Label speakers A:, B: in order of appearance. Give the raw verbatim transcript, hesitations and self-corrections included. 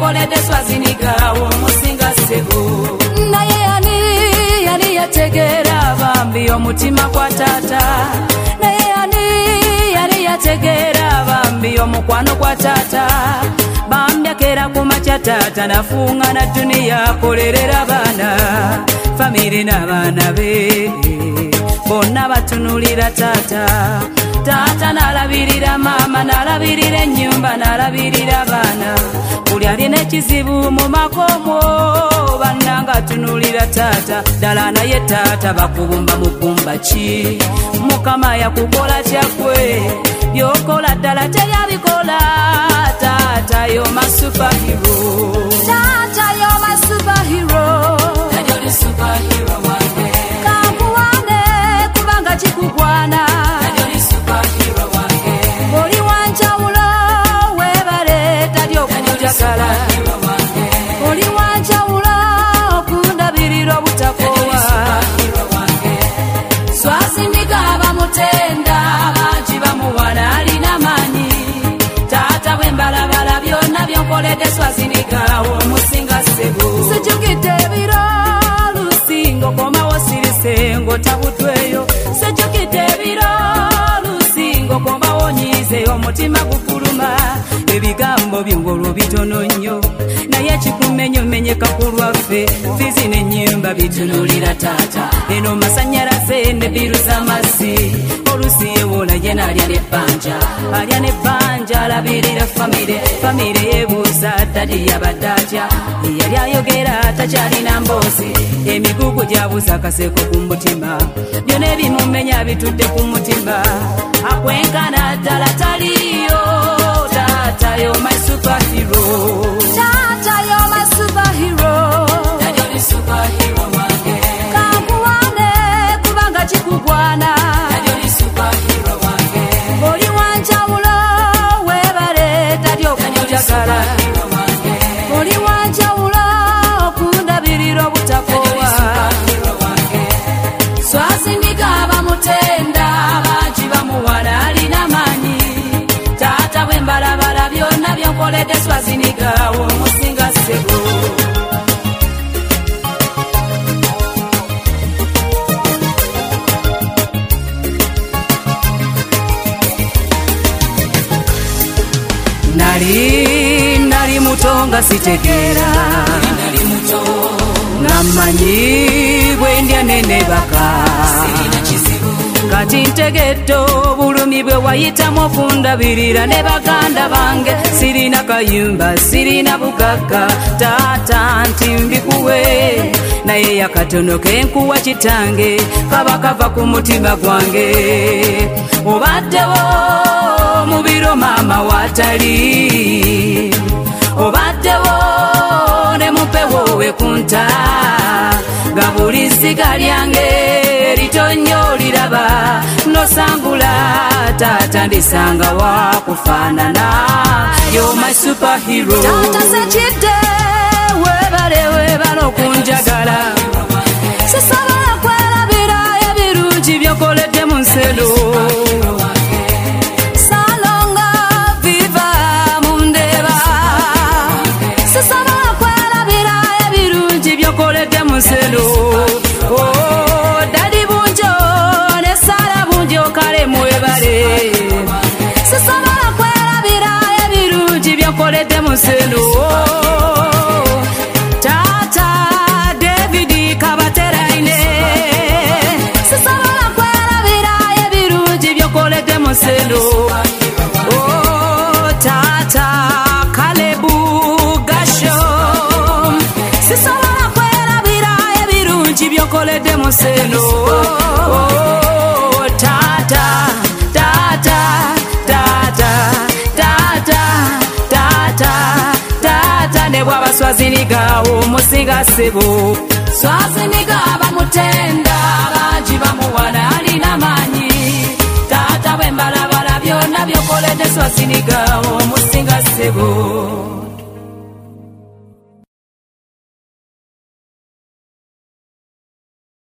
A: byankoledde Swaziniga omusinga ssebo.
B: Naye yani yani yategeera bambi omutima gwa taata. Naye yani yani yategeera bambi omukwano gwa taata. Bambya kera kumakya taata nafunga na duniya kolerera baana. Famire n'abaana be bonna batunulira taata. Taata nalabirira mama, nalabirira ennyumba, nalabirira baana. Buli alina ekizibu mu makomo bannanga atunulira taata. Ddala naye taata bakubumba mu bbumba ki? Mukama yakukola kyakwe, byokola ddala teyabikola. Taata yo my superhero. Taata yo my superhero.
A: Najoli superhero wange.
B: Kakuwane kubanga kikugwana.
A: Najoli superhero wange.
B: Oli wanjawulo webale tali okunjagala. Oli wanjawulo okundabirira obutakoowa. Swaziniga bamutenda bangi bamuwala alina maanyi. Taata bwe mbalabala byonna byonkoledde Swaziniga omusinga ssebo. Sijjukidde ebiro lusingo komawo sirise ng'otabutweyo. Sijjukidde ebiro lusingo komawo nyize omutima gukuluma. Ebigambo byongolo bitono nnyo naye kikumenyomenyeka ku lwaffe. Fizi n'ennyumba bitunulira taata. Eno masanyalaze ne biru z'amazzi. Oluusi yewola ye n'alya n'ebbanja. Alya n'ebbanja alabirira famire. Famire yeebuuza dadi yabadde atya. Eyali ayogera takyalina mboozi. Emigugu gyabuuza akaseeko ku mutima. Byonna ebimumenya bitudde ku mutima. Akwenkana ddala taliyo. Taata yo my superhero. Taata yo my superhero.
A: Najoli superhero wange.
B: Kakuwane kubanga kikugwana.
A: Najoli superhero wange.
B: Oli wanjawulo webale tali okunjagala. Oli wanjawulo okundabirira obutakoowa. Swaziniga bamutenda bangi bamuwala alina maanyi. Taata bwe mbalabala byonna byonkoledde Swaziniga omusinga ssebo. Nali nali muto nga sitegeera.
A: Nali muto
B: nga mmanyi bwe ndya n'enebaka.
A: sirina kizibu.
B: Kati ntegedde obulumi bwe wayitamu okundabirira ne baganda bange. Sirina kayumba, sirina bugagga. Taata nti mbikuwe naye yakatono kenkuwa kitange kaba kava ku mutima gwange. Obaddewo mu biro maama watali. Obaddewo ne mupewo wekunta. Nga buli zziga lyange litonyo liraba nosangula. Taata ndisanga wakufaanana. You're my superhero. Taata sekidde webale webale okunjagala. Sisobola kwerabira ebirungi byokoledde mu nselo. Salonga viva mundeba. Sisobola kwerabira ebirungi byokoledde mu nselo. Oh, dadi bunjo ne Sara bunjo kale mwebale. Sisobola kwerabira ebirungi byokoledde mu nselo. Taata David Kabateraine. Sisobola kwerabira ebirungi byokoledde mu nselo. Oh, taata Kalebu Gasho. Sisobola kwerabira ebirungi byokoledde mu nselo. Oh, taata taata taata taata taata taata ne bw'aba Swaziniga omusinga ssebo. Swaziniga bamutenda bangi bamuwala alina maanyi. Taata bwe mbalabala byonna byokoledde Swaziniga omusinga ssebo.